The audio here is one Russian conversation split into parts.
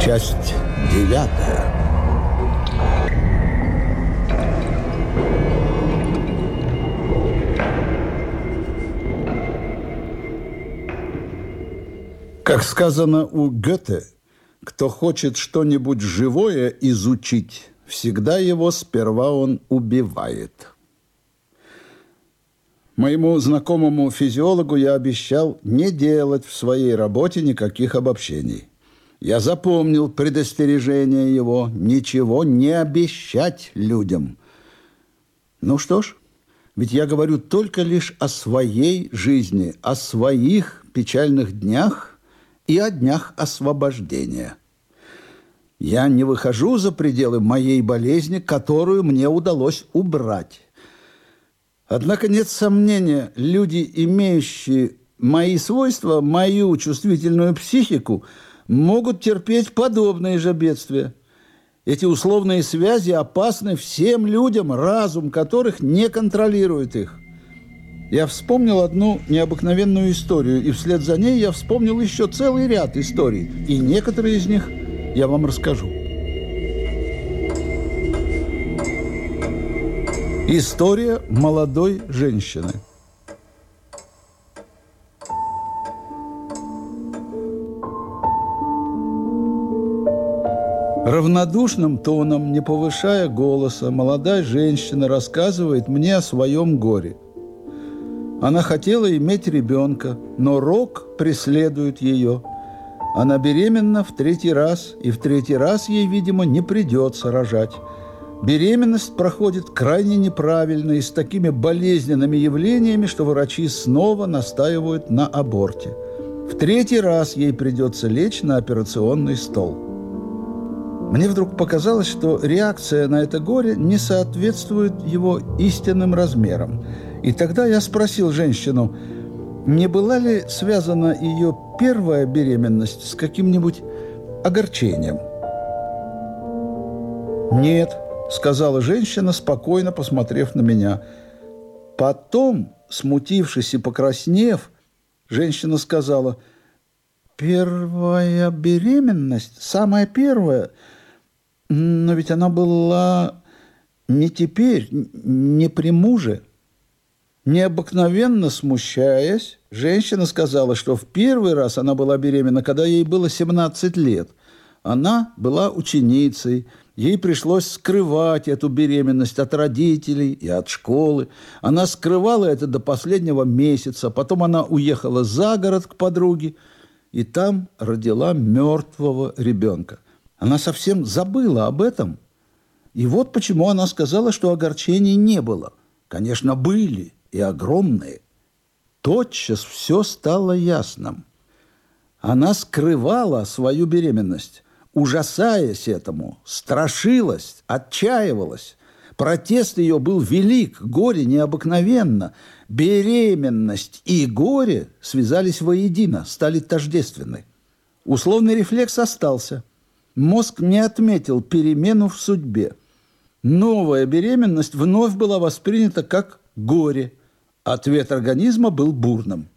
Часть 9. Как сказано у Гёте, кто хочет что-нибудь живое изучить, всегда его сперва он убивает. Моему знакомому физиологу я обещал не делать в своей работе никаких обобщений. Я запомнил предостережение его ничего не обещать людям. Ну что ж, ведь я говорю только лишь о своей жизни, о своих печальных днях и о днях освобождения. Я не выхожу за пределы моей болезни, которую мне удалось убрать. Однако нет сомнения, люди, имеющие мои свойства, мою чувствительную психику, могут терпеть подобные же бедствия. Эти условные связи опасны всем людям, разум которых не контролирует их. Я вспомнил одну необыкновенную историю, и вслед за ней я вспомнил еще целый ряд историй, и некоторые из них я вам расскажу. История молодой женщины. Равнодушным тоном, не повышая голоса, молодая женщина рассказывает мне о своем горе. Она хотела иметь ребенка, но рок преследует ее. Она беременна в 3-й раз, и в 3-й раз ей, видимо, не придется рожать. Беременность проходит крайне неправильно и с такими болезненными явлениями, что врачи снова настаивают на аборте. В 3-й раз ей придется лечь на операционный стол. Мне вдруг показалось, что реакция на это горе не соответствует его истинным размерам. И тогда я спросил женщину, не была ли связана ее первая беременность с каким-нибудь огорчением? «Нет», — сказала женщина, спокойно посмотрев на меня. Потом, смутившись и покраснев, женщина сказала, «Первая беременность, самая первая, но ведь она была не теперь, не при муже». Необыкновенно смущаясь, женщина сказала, что в первый раз она была беременна, когда ей было 17 лет. Она была ученицей, ей пришлось скрывать эту беременность от родителей и от школы. Она скрывала это до последнего месяца, потом она уехала за город к подруге и там родила мертвого ребенка. Она совсем забыла об этом. И вот почему она сказала, что огорчений не было. Конечно, были. И огромные. Тотчас все стало ясным. Она скрывала свою беременность, ужасаясь этому, страшилась, отчаивалась. Протест ее был велик, горе необыкновенно. Беременность и горе связались воедино, стали тождественны. Условный рефлекс остался. Мозг не отметил перемену в судьбе. Новая беременность вновь была воспринята как горе. Ответ организма был бурным.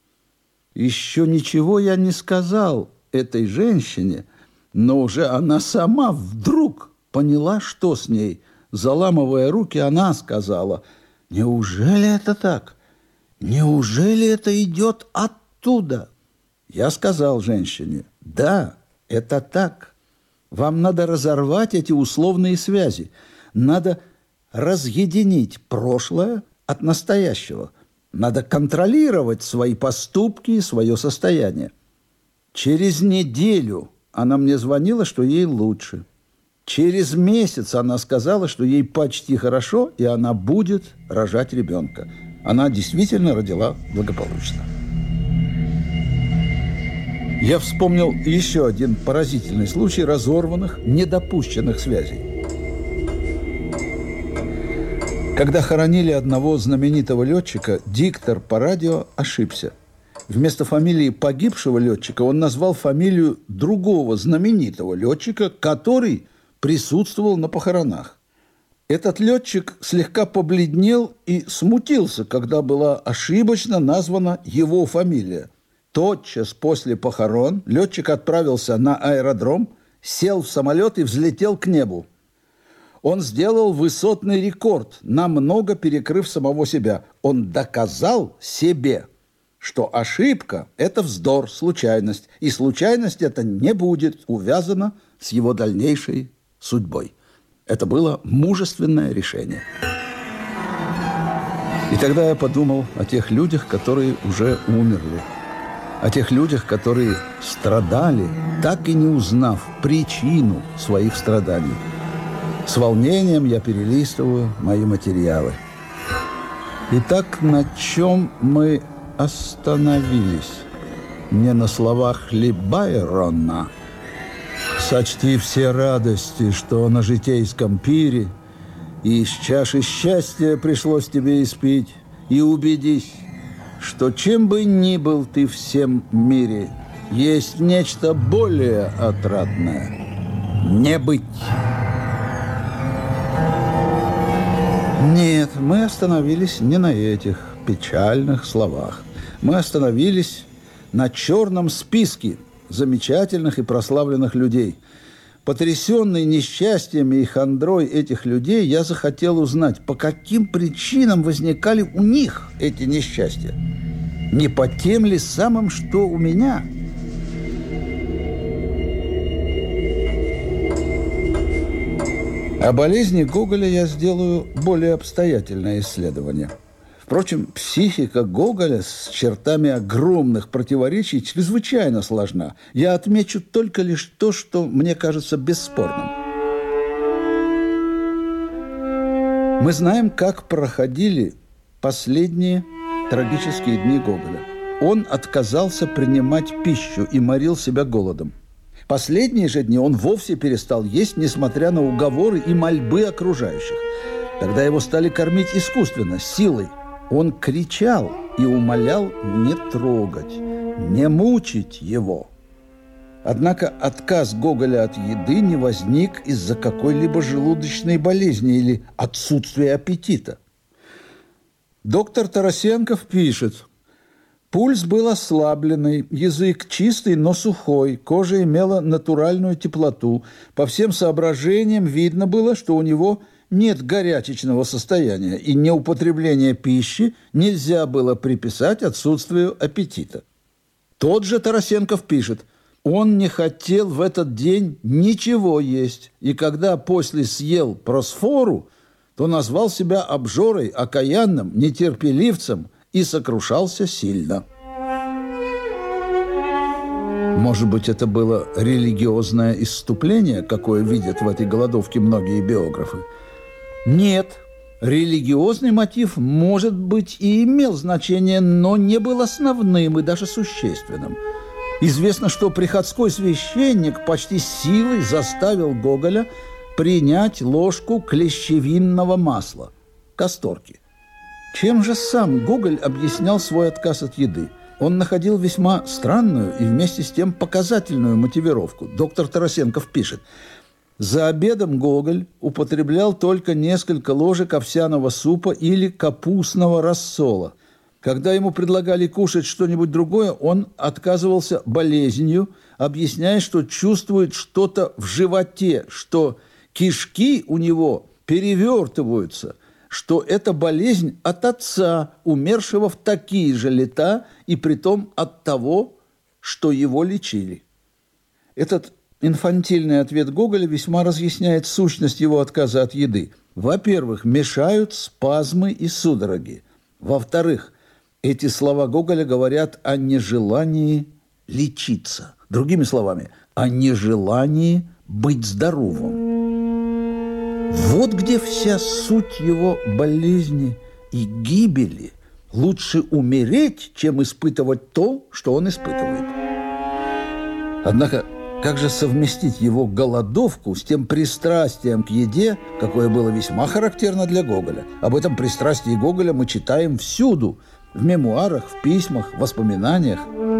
Еще ничего я не сказал этой женщине, но уже она сама вдруг поняла, что с ней. Заламывая руки, она сказала, «Неужели это так? Неужели это идет оттуда?» Я сказал женщине, «Да, это так. Вам надо разорвать эти условные связи. Надо разъединить прошлое от настоящего. Надо контролировать свои поступки и свое состояние». Через неделю она мне звонила, что ей лучше. Через месяц она сказала, что ей почти хорошо, и она будет рожать ребенка. Она действительно родила благополучно. Я вспомнил еще один поразительный случай разорванных, недопущенных связей. Когда хоронили одного знаменитого летчика, диктор по радио ошибся. Вместо фамилии погибшего летчика он назвал фамилию другого знаменитого летчика, который присутствовал на похоронах. Этот летчик слегка побледнел и смутился, когда была ошибочно названа его фамилия. Тотчас после похорон летчик отправился на аэродром сел в самолет и взлетел к небу. Он сделал высотный рекорд, намного перекрыв самого себя. Он доказал себе, что ошибка – это вздор, случайность. И случайность эта не будет увязана с его дальнейшей судьбой. Это было мужественное решение. И тогда я подумал о тех людях, которые уже умерли. О тех людях, которые страдали, так и не узнав причину своих страданий. С волнением я перелистываю мои материалы. Итак, на чем мы остановились? Не на словах ли Байрона? «Сочти все радости, что на житейском пире, и из чаши счастья пришлось тебе испить, и убедись, что чем бы ни был ты в всем мире, есть нечто более отрадное – не быть». Нет, мы остановились не на этих печальных словах. Мы остановились на черном списке замечательных и прославленных людей. Потрясенный несчастьями и хандрой этих людей, я захотел узнать, по каким причинам возникали у них эти несчастья. Не по тем ли самым, что у меня? О болезни Гоголя я сделаю более обстоятельное исследование. Впрочем, психика Гоголя с чертами огромных противоречий чрезвычайно сложна. Я отмечу только лишь то, что мне кажется бесспорным. Мы знаем, как проходили последние трагические дни Гоголя. Он отказался принимать пищу и морил себя голодом. Последние же дни он вовсе перестал есть, несмотря на уговоры и мольбы окружающих. Тогда его стали кормить искусственно, силой. Он кричал и умолял не трогать, не мучить его. Однако отказ Гоголя от еды не возник из-за какой-либо желудочной болезни или отсутствия аппетита. Доктор Тарасенков пишет: пульс был ослабленный, язык чистый, но сухой, кожа имела натуральную теплоту. По всем соображениям видно было, что у него нет горячечного состояния, и неупотребление пищи нельзя было приписать отсутствию аппетита. Тот же Тарасенков пишет: он не хотел в этот день ничего есть, и когда после съел просфору, то назвал себя обжорой, окаянным, нетерпеливцем и сокрушался сильно. Может быть, это было религиозное исступление, какое видят в этой голодовке многие биографы? Нет, религиозный мотив, может быть, и имел значение, но не был основным и даже существенным. Известно, что приходской священник почти силой заставил Гоголя принять ложку клещевинного масла, касторки. Чем же сам Гоголь объяснял свой отказ от еды? Он находил весьма странную и вместе с тем показательную мотивировку. Доктор Тарасенков пишет: за обедом Гоголь употреблял только несколько ложек овсяного супа или капустного рассола. Когда ему предлагали кушать что-нибудь другое, он отказывался болезнью, объясняя, что чувствует что-то в животе, что кишки у него перевертываются, что это болезнь от отца, умершего в такие же лета, и притом от того, что его лечили. Этот инфантильный ответ Гоголя весьма разъясняет сущность его отказа от еды. Во-первых, мешают спазмы и судороги. Во-вторых, эти слова Гоголя говорят о нежелании лечиться. Другими словами, о нежелании быть здоровым. Вот где вся суть его болезни и гибели. Лучше умереть, чем испытывать то, что он испытывает. Однако, как же совместить его голодовку с тем пристрастием к еде, какое было весьма характерно для Гоголя? Об этом пристрастии Гоголя мы читаем всюду – в мемуарах, в письмах, в воспоминаниях.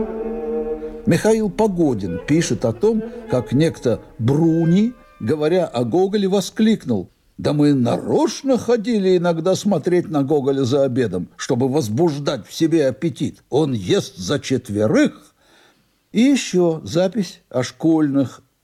Михаил Погодин пишет о том, как некто Бруни, говоря о Гоголе, воскликнул: «Да мы нарочно ходили иногда смотреть на Гоголя за обедом, чтобы возбуждать в себе аппетит. Он ест за четверых». И еще запись о школьных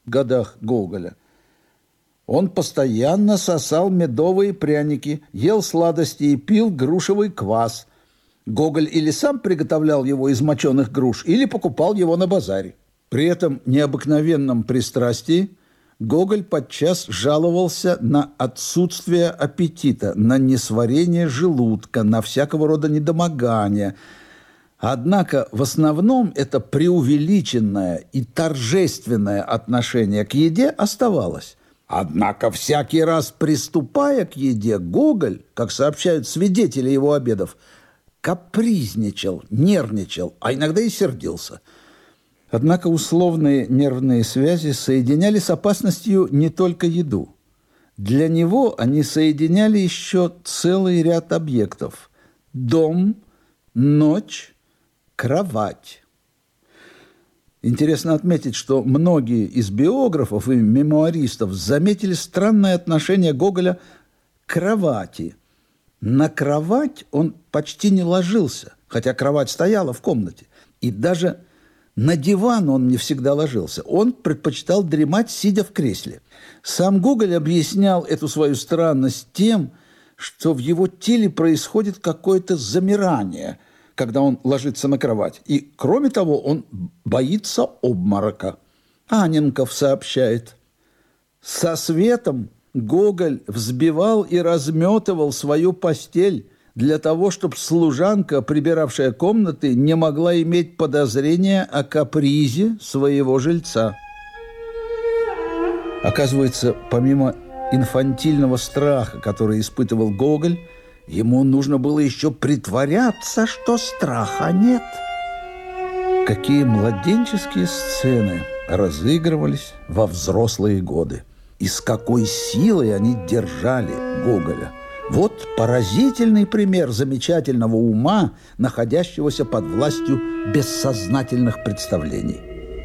годах Гоголя. Он постоянно сосал медовые пряники, ел сладости и пил грушевый квас. Гоголь или сам приготовлял его из моченых груш, или покупал его на базаре. При этом необыкновенном пристрастии Гоголь подчас жаловался на отсутствие аппетита, на несварение желудка, на всякого рода недомогания. Однако в основном это преувеличенное и торжественное отношение к еде оставалось. Однако всякий раз приступая к еде, Гоголь, как сообщают свидетели его обедов, капризничал, нервничал, а иногда и сердился. Однако условные нервные связи соединяли с опасностью не только еду. Для него они соединяли еще целый ряд объектов: дом, ночь, кровать. Интересно отметить, что многие из биографов и мемуаристов заметили странное отношение Гоголя к кровати. На кровать он почти не ложился, хотя кровать стояла в комнате, и даже на диван он не всегда ложился. Он предпочитал дремать, сидя в кресле. Сам Гоголь объяснял эту свою странность тем, что в его теле происходит какое-то замирание, когда он ложится на кровать. И, кроме того, он боится обморока. Анненков сообщает: «Со светом Гоголь взбивал и разметывал свою постель для того, чтобы служанка, прибиравшая комнаты, не могла иметь подозрения о капризе своего жильца». Оказывается, помимо инфантильного страха, который испытывал Гоголь, ему нужно было еще притворяться, что страха нет. Какие младенческие сцены разыгрывались во взрослые годы, и с какой силой они держали Гоголя. Вот поразительный пример замечательного ума, находящегося под властью бессознательных представлений.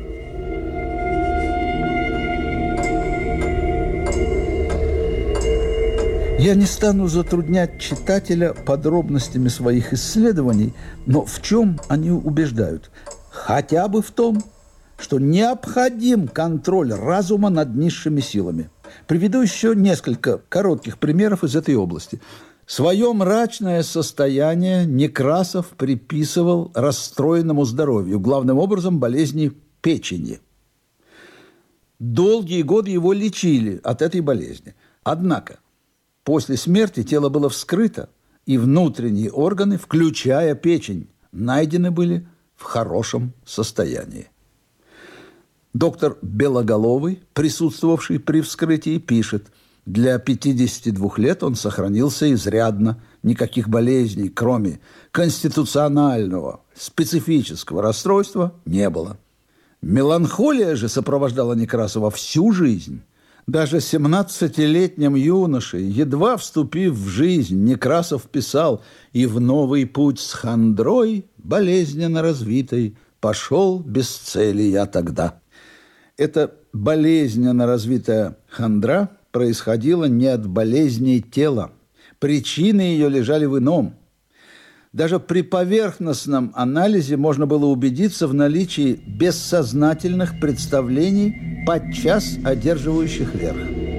Я не стану затруднять читателя подробностями своих исследований, но в чем они убеждают? Хотя бы в том, что необходим контроль разума над низшими силами. Приведу еще несколько коротких примеров из этой области. Свое мрачное состояние Некрасов приписывал расстроенному здоровью, главным образом болезни печени. Долгие годы его лечили от этой болезни. Однако после смерти тело было вскрыто, и внутренние органы, включая печень, найдены были в хорошем состоянии. Доктор Белоголовый, присутствовавший при вскрытии, пишет: для 52 лет он сохранился изрядно, никаких болезней, кроме конституционального, специфического расстройства, не было. Меланхолия же сопровождала Некрасова всю жизнь. Даже 17-летним юношей, едва вступив в жизнь, Некрасов писал: «И в новый путь с хандрой, болезненно развитой, пошел без цели я тогда». Эта болезненно развитая хандра происходила не от болезней тела. Причины ее лежали в ином. Даже при поверхностном анализе можно было убедиться в наличии бессознательных представлений, подчас одерживающих верх.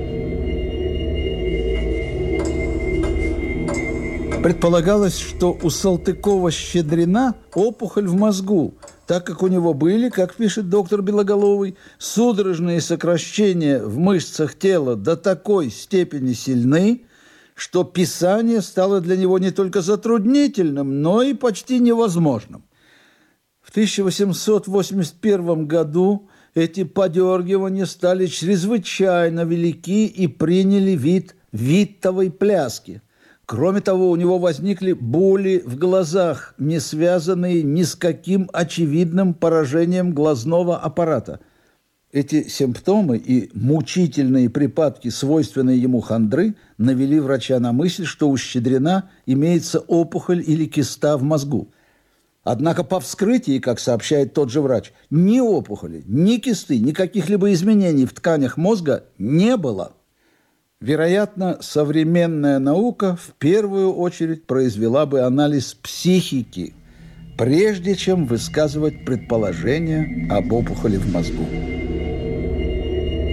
Предполагалось, что у Салтыкова-Щедрина опухоль в мозгу, так как у него были, как пишет доктор Белоголовый, судорожные сокращения в мышцах тела до такой степени сильны, что писание стало для него не только затруднительным, но и почти невозможным. В 1881 году эти подергивания стали чрезвычайно велики и приняли вид виттовой пляски. Кроме того, у него возникли боли в глазах, не связанные ни с каким очевидным поражением глазного аппарата. Эти симптомы и мучительные припадки, свойственные ему хандры, навели врача на мысль, что у Щедрина имеется опухоль или киста в мозгу. Однако по вскрытии, как сообщает тот же врач, ни опухоли, ни кисты, ни каких-либо изменений в тканях мозга не было. Вероятно, современная наука в первую очередь произвела бы анализ психики, прежде чем высказывать предположения об опухоли в мозгу.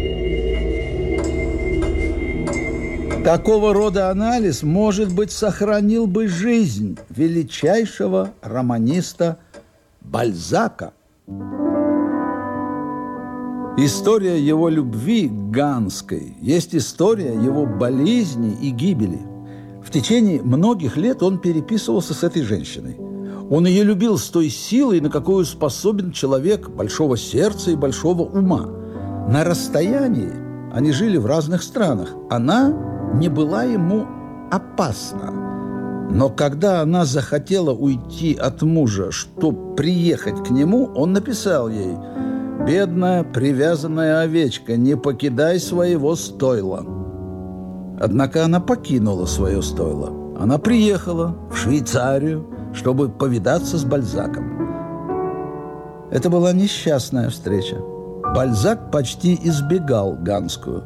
Такого рода анализ, может быть, сохранил бы жизнь величайшего романиста Бальзака. История его любви к Ганской есть история его болезни и гибели. В течение многих лет он переписывался с этой женщиной. Он ее любил с той силой, на какую способен человек большого сердца и большого ума. На расстоянии они жили в разных странах. Она не была ему опасна. Но когда она захотела уйти от мужа, чтобы приехать к нему, он написал ей: «Бедная привязанная овечка, не покидай своего стойла». Однако она покинула свое стойло. Она приехала в Швейцарию, чтобы повидаться с Бальзаком. Это была несчастная встреча. Бальзак почти избегал Ганскую.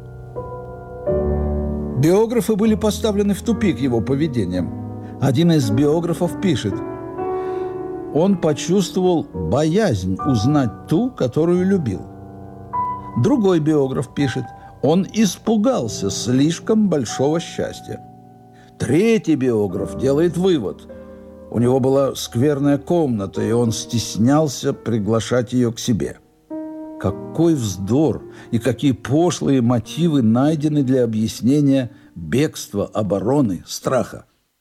Биографы были поставлены в тупик его поведением. Один из биографов пишет: он почувствовал боязнь узнать ту, которую любил. Другой биограф пишет: он испугался слишком большого счастья. Третий биограф делает вывод: у него была скверная комната, и он стеснялся приглашать ее к себе. Какой вздор и какие пошлые мотивы найдены для объяснения бегства, обороны, страха.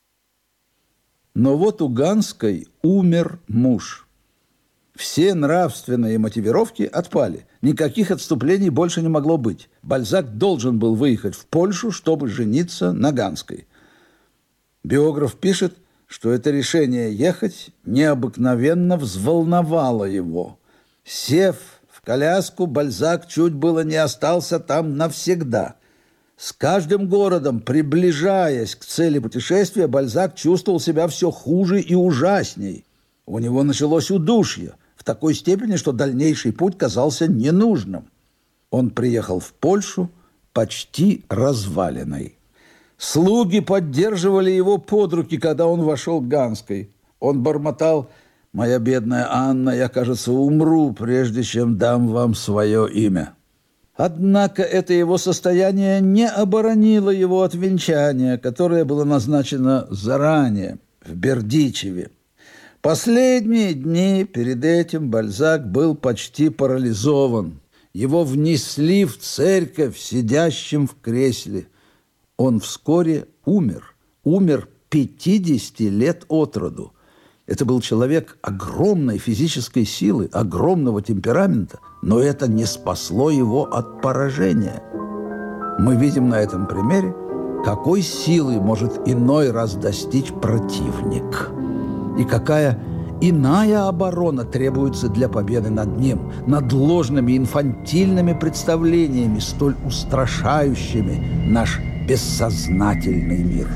Но вот у Ганской умер муж. Все нравственные мотивировки отпали. Никаких отступлений больше не могло быть. Бальзак должен был выехать в Польшу, чтобы жениться на Ганской. Биограф пишет, что это решение ехать необыкновенно взволновало его. Сев в коляску, Бальзак чуть было не остался там навсегда. С каждым городом, приближаясь к цели путешествия, Бальзак чувствовал себя все хуже и ужасней. У него началось удушье в такой степени, что дальнейший путь казался ненужным. Он приехал в Польшу почти разваленный. Слуги поддерживали его под руки, когда он вошел к Ганской. Он бормотал: «Моя бедная Анна, я, кажется, умру, прежде чем дам вам свое имя». Однако это его состояние не оборонило его от венчания, которое было назначено заранее, в Бердичеве. Последние дни перед этим Бальзак был почти парализован. Его внесли в церковь сидящим в кресле. Он вскоре умер. Умер 50 лет от роду. Это был человек огромной физической силы, огромного темперамента, но это не спасло его от поражения. Мы видим на этом примере, какой силы может иной раз достичь противник, и какая иная оборона требуется для победы над ним, над ложными инфантильными представлениями, столь устрашающими наш бессознательный мир.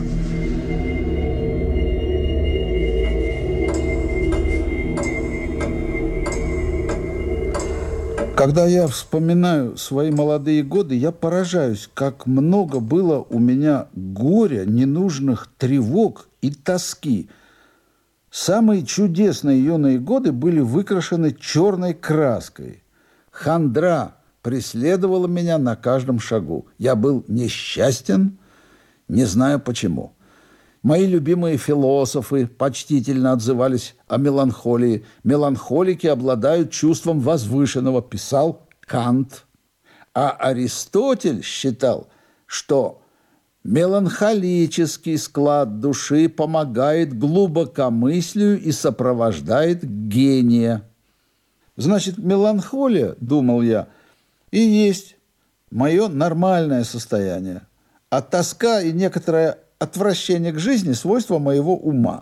Когда я вспоминаю свои молодые годы, я поражаюсь, как много было у меня горя, ненужных тревог и тоски. Самые чудесные юные годы были выкрашены черной краской. Хандра преследовала меня на каждом шагу. Я был несчастен, не знаю почему. Мои любимые философы почтительно отзывались о меланхолии. Меланхолики обладают чувством возвышенного, писал Кант. А Аристотель считал, что меланхолический склад души помогает глубокомыслию и сопровождает гения. Значит, меланхолия, думал я, и есть мое нормальное состояние. А тоска и некоторое отвращение к жизни – свойство моего ума.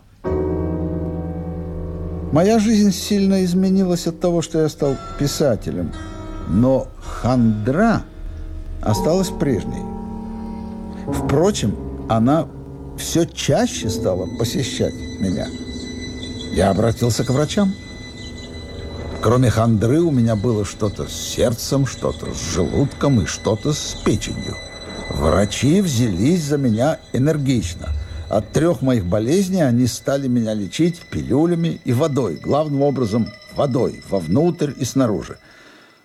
Моя жизнь сильно изменилась от того, что я стал писателем, но хандра осталась прежней. Впрочем, она все чаще стала посещать меня. Я обратился к врачам. Кроме хандры у меня было что-то с сердцем, что-то с желудком и что-то с печенью. Врачи взялись за меня энергично. От 3 моих болезней они стали меня лечить пилюлями и водой. Главным образом водой, вовнутрь и снаружи.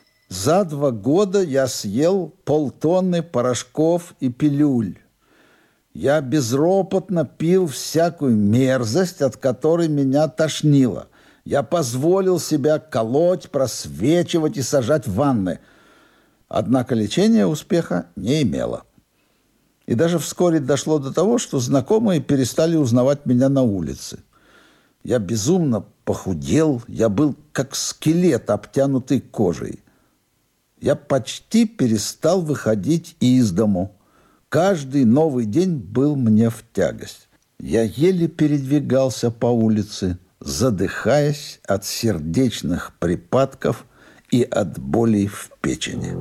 За 2 года я съел 500 порошков и пилюль. Я безропотно пил всякую мерзость, от которой меня тошнило. Я позволил себя колоть, просвечивать и сажать в ванны. Однако лечение успеха не имело. И даже вскоре дошло до того, что знакомые перестали узнавать меня на улице. Я безумно похудел, я был как скелет, обтянутый кожей. Я почти перестал выходить из дому. Каждый новый день был мне в тягость. Я еле передвигался по улице, задыхаясь от сердечных припадков и от болей в печени.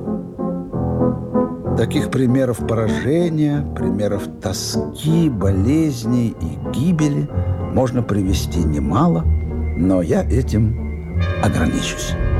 Таких примеров поражения, примеров тоски, болезней и гибели можно привести немало, но я этим ограничусь.